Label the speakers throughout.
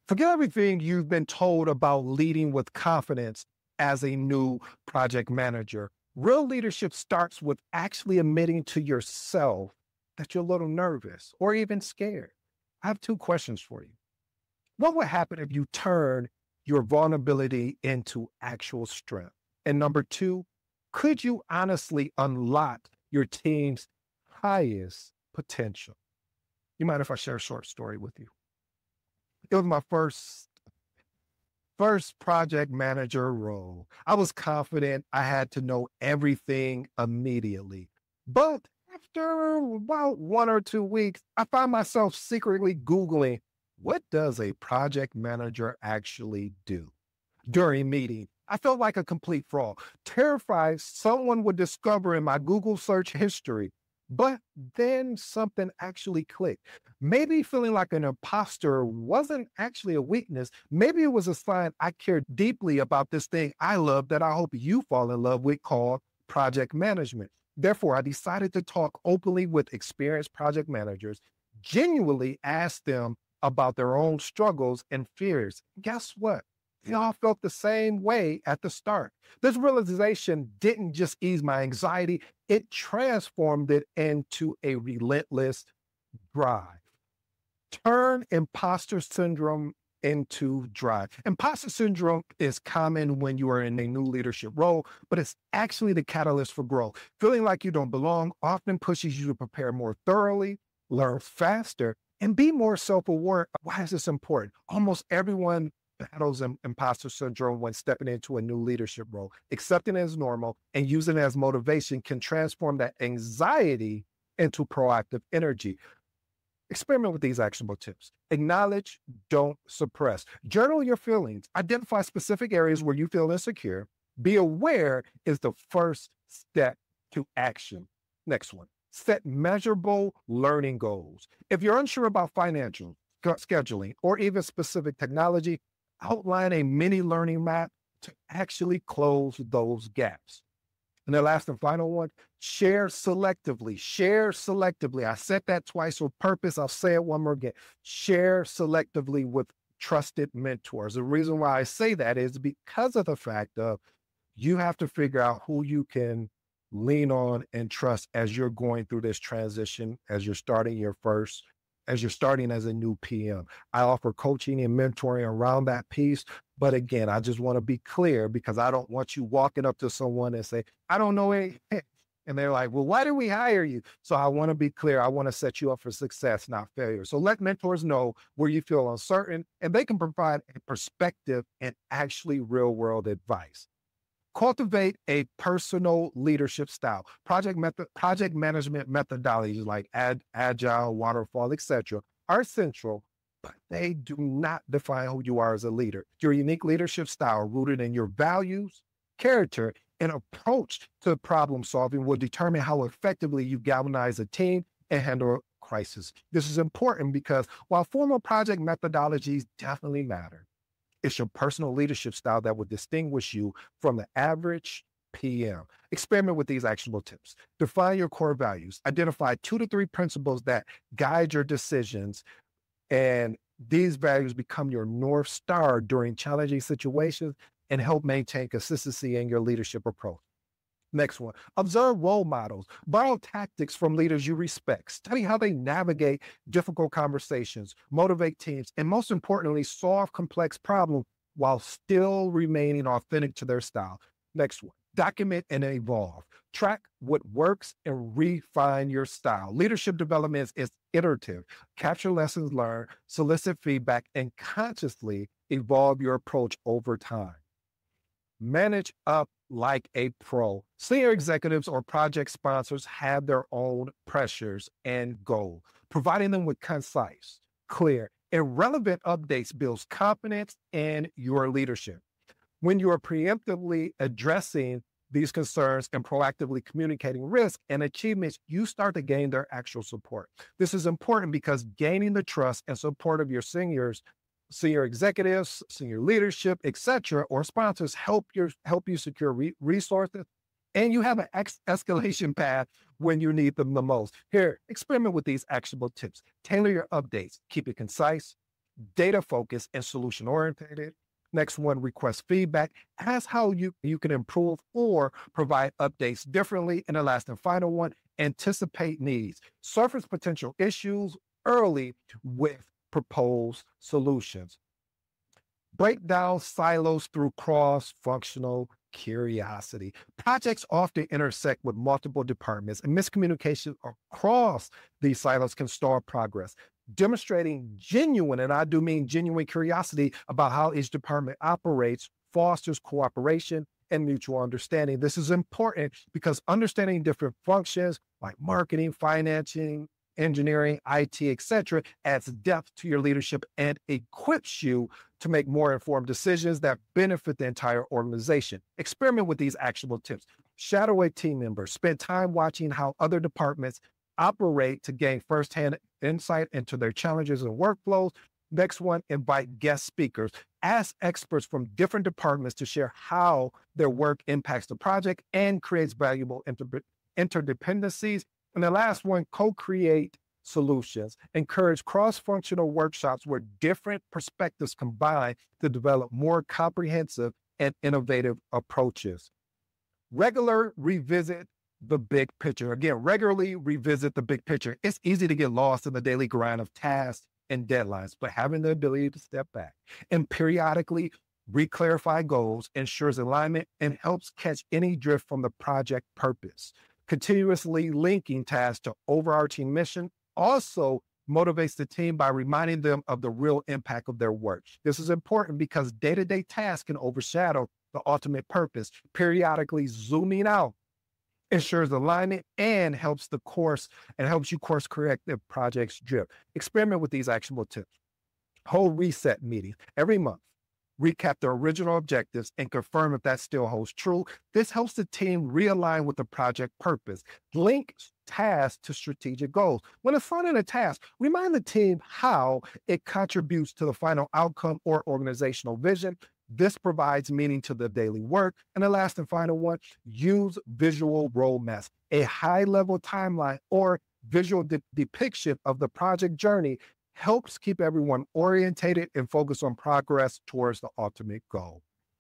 Speaker 1: Forget everything you've been told about leading with confidence as a new project manager. Real leadership starts with actually admitting to yourself that you're a little nervous or even scared. I have two questions for you. What would happen if you turn your vulnerability into actual strength? And number two, could you honestly unlock your team's highest potential? You mind if I share a short story with you? It was my first project manager role. I was confident I had to know everything immediately. But after about 1 or 2 weeks, I found myself secretly Googling, what does a project manager actually do? During meeting, I felt like a complete fraud, terrified someone would discover in my Google search history. But then something actually clicked. Maybe feeling like an imposter wasn't actually a weakness. Maybe it was a sign I cared deeply about this thing I love that I hope you fall in love with called project management. Therefore, I decided to talk openly with experienced project managers, genuinely ask them about their own struggles and fears. Guess what? They all felt the same way at the start. This realization didn't just ease my anxiety, it transformed it into a relentless drive. Turn imposter syndrome into drive. Imposter syndrome is common when you are in a new leadership role, but it's actually the catalyst for growth. Feeling like you don't belong often pushes you to prepare more thoroughly, learn faster, and be more self-aware. Why is this important? Almost everyone battles imposter syndrome when stepping into a new leadership role. Accepting it as normal and using it as motivation can transform that anxiety into proactive energy. Experiment with these actionable tips. Acknowledge, don't suppress. Journal your feelings. Identify specific areas where you feel insecure. Be aware is the first step to action. Next one. Set measurable learning goals. If you're unsure about financial, scheduling, or even specific technology, outline a mini learning map to actually close those gaps. And the last and final one, share selectively. Share selectively. I said that twice with purpose. I'll say it one more again. Share selectively with trusted mentors. The reason why I say that is because of the fact of you have to figure out who you can lean on and trust as you're going through this transition, as you're starting as a new PM. I offer coaching and mentoring around that piece. But again, I just want to be clear because I don't want you walking up to someone and say, I don't know anything. And they're like, well, why did we hire you? So I want to be clear. I want to set you up for success, not failure. So let mentors know where you feel uncertain and they can provide a perspective and actually real world advice. Cultivate a personal leadership style. Project management methodologies like agile, waterfall, etc., are essential, but they do not define who you are as a leader. Your unique leadership style, rooted in your values, character, and approach to problem solving, will determine how effectively you galvanize a team and handle crisis. This is important because while formal project methodologies definitely matter, it's your personal leadership style that will distinguish you from the average PM. Experiment with these actionable tips. Define your core values. Identify 2 to 3 principles that guide your decisions, and these values become your North Star during challenging situations and help maintain consistency in your leadership approach. Next one, observe role models, borrow tactics from leaders you respect, study how they navigate difficult conversations, motivate teams, and most importantly, solve complex problems while still remaining authentic to their style. Next one, document and evolve. Track what works and refine your style. Leadership development is iterative. Capture lessons learned, solicit feedback, and consciously evolve your approach over time. Manage up like a pro. Senior executives or project sponsors have their own pressures and goals. Providing them with concise, clear, and relevant updates builds confidence in your leadership. When you are preemptively addressing these concerns and proactively communicating risk and achievements, you start to gain their actual support. This is important because gaining the trust and support of your senior executives, senior leadership, etc., or sponsors help you secure resources, and you have an escalation path when you need them the most. Here, experiment with these actionable tips. Tailor your updates. Keep it concise, data focused and solution oriented. Next one, request feedback. Ask how you can improve or provide updates differently. And the last and final one, anticipate needs. Surface potential issues early with proposed solutions. Break down silos through cross-functional curiosity. Projects often intersect with multiple departments, and miscommunication across these silos can stall progress. Demonstrating genuine, and I do mean genuine curiosity about how each department operates, fosters cooperation and mutual understanding. This is important because understanding different functions like marketing, financing, engineering, IT, etc., adds depth to your leadership and equips you to make more informed decisions that benefit the entire organization. Experiment with these actionable tips. Shadow a team member. Spend time watching how other departments operate to gain firsthand insight into their challenges and workflows. Next one, invite guest speakers. Ask experts from different departments to share how their work impacts the project and creates valuable interdependencies. And the last one, co-create solutions. Encourage cross-functional workshops where different perspectives combine to develop more comprehensive and innovative approaches. Regularly revisit the big picture. Again, regularly revisit the big picture. It's easy to get lost in the daily grind of tasks and deadlines, but having the ability to step back and periodically re-clarify goals ensures alignment and helps catch any drift from the project purpose. Continuously linking tasks to overarching mission also motivates the team by reminding them of the real impact of their work. This is important because day-to-day tasks can overshadow the ultimate purpose. Periodically zooming out ensures alignment and helps you course correct the project's drift. Experiment with these actionable tips. Hold reset meetings every month. Recap the original objectives and confirm if that still holds true. This helps the team realign with the project purpose. Link tasks to strategic goals. When assigning a task, remind the team how it contributes to the final outcome or organizational vision. This provides meaning to the daily work. And the last and final one, use visual roadmaps. A high-level timeline or visual depiction of the project journey helps keep everyone orientated and focused on progress towards the ultimate goal.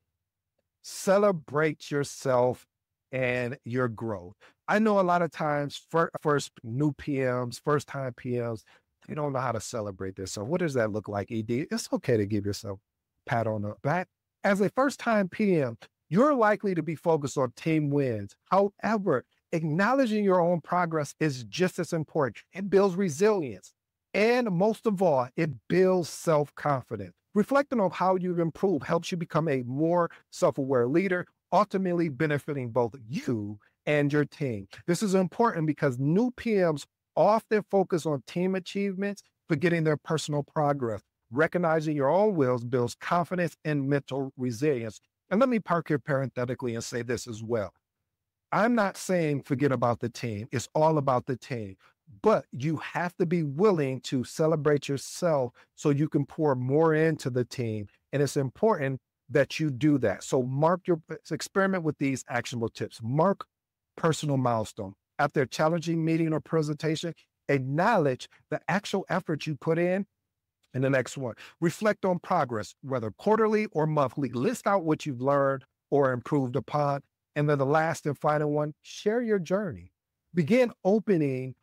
Speaker 1: Celebrate yourself and your growth. I know a lot of times, first new PMs, first-time PMs, they don't know how to celebrate this. So what does that look like, ED? It's okay to give yourself a pat on the back. As a first-time PM, you're likely to be focused on team wins. However, acknowledging your own progress is just as important. It builds resilience. And most of all, it builds self-confidence. Reflecting on how you've improved helps you become a more self-aware leader, ultimately benefiting both you and your team. This is important because new PMs often focus on team achievements, forgetting their personal progress. Recognizing your own wins builds confidence and mental resilience. And let me park here parenthetically and say this as well. I'm not saying forget about the team. It's all about the team. But you have to be willing to celebrate yourself so you can pour more into the team. And it's important that you do that. So experiment with these actionable tips. Mark personal milestone. After a challenging meeting or presentation, acknowledge the actual effort you put in. And the next one, reflect on progress, whether quarterly or monthly. List out what you've learned or improved upon. And then the last and final one, share your journey. Begin open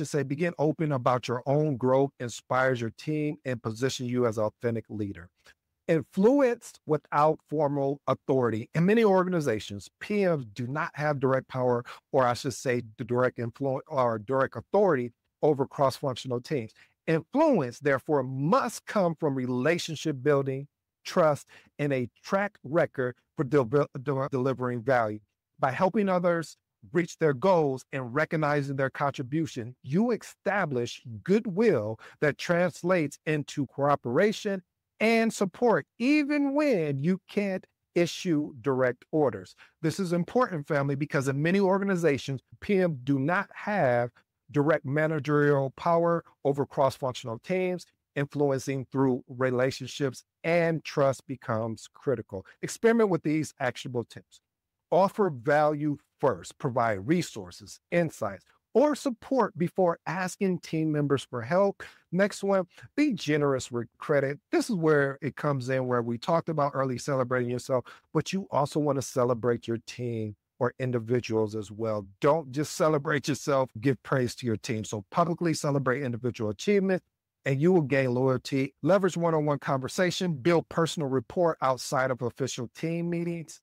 Speaker 1: about your own growth, inspires your team, and position you as an authentic leader. Influence without formal authority. In many organizations, PMs do not have direct power, or I should say, the direct influence or direct authority over cross-functional teams. Influence, therefore, must come from relationship building, trust, and a track record for delivering value. By helping others reach their goals and recognizing their contribution, you establish goodwill that translates into cooperation and support, even when you can't issue direct orders. This is important, family, because in many organizations, PMs do not have direct managerial power over cross-functional teams. Influencing through relationships and trust becomes critical. Experiment with these actionable tips. Offer value first. Provide resources, insights, or support before asking team members for help. Next one, be generous with credit. This is where it comes in, where we talked about early celebrating yourself, but you also want to celebrate your team or individuals as well. Don't just celebrate yourself, give praise to your team. So publicly celebrate individual achievements and you will gain loyalty. Leverage one-on-one conversation, build personal rapport outside of official team meetings.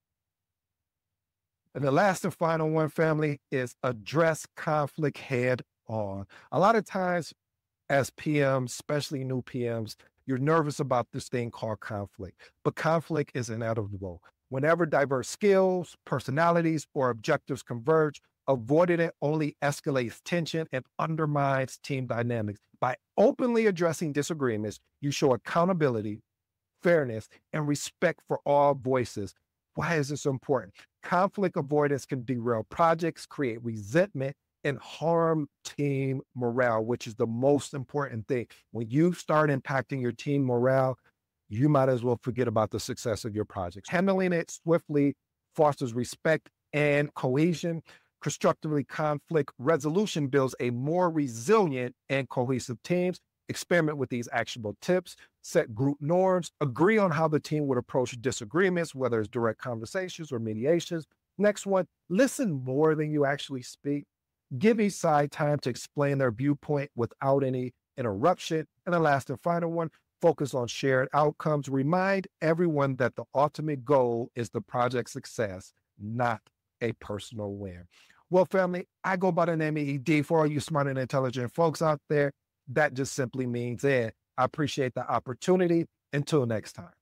Speaker 1: And the last and final one, family, is address conflict head on. A lot of times as PMs, especially new PMs, you're nervous about this thing called conflict, but conflict is inevitable. Whenever diverse skills, personalities, or objectives converge, avoiding it only escalates tension and undermines team dynamics. By openly addressing disagreements, you show accountability, fairness, and respect for all voices. Why is this so important? Conflict avoidance can derail projects, create resentment, and harm team morale, which is the most important thing. When you start impacting your team morale, you might as well forget about the success of your projects. Handling it swiftly fosters respect and cohesion. Constructively, conflict resolution builds a more resilient and cohesive teams. Experiment with these actionable tips, set group norms, agree on how the team would approach disagreements, whether it's direct conversations or mediations. Next one, listen more than you actually speak. Give each side time to explain their viewpoint without any interruption. And the last and final one, focus on shared outcomes. Remind everyone that the ultimate goal is the project success, not a personal win. Well, family, I go by the name of ED. For all you smart and intelligent folks out there, that just simply means it. I appreciate the opportunity. Until next time.